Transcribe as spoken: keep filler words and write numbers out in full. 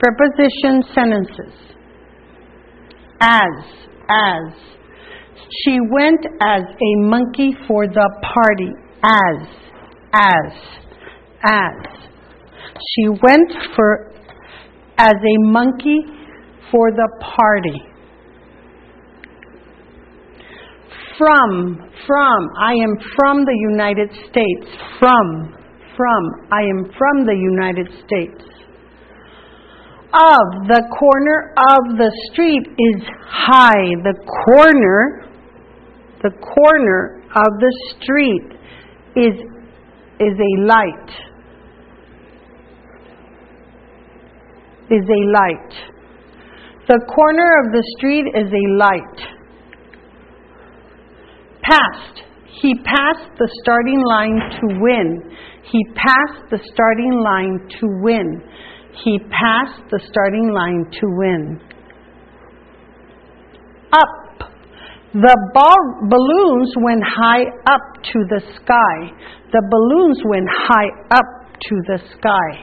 Preposition sentences. As, as. She went as a monkey for the party. As, as, as. She went for as a monkey for the party. From, from. I am from the United States. From, from. I am from the United States. Of, the corner of the street is high. The corner, the corner of the street is, is a light. Is a light. The corner of the street is a light. Passed. He passed the starting line to win. He passed the starting line to win. He passed the starting line to win. Up. The ball, balloons went high up to the sky. The balloons went high up to the sky.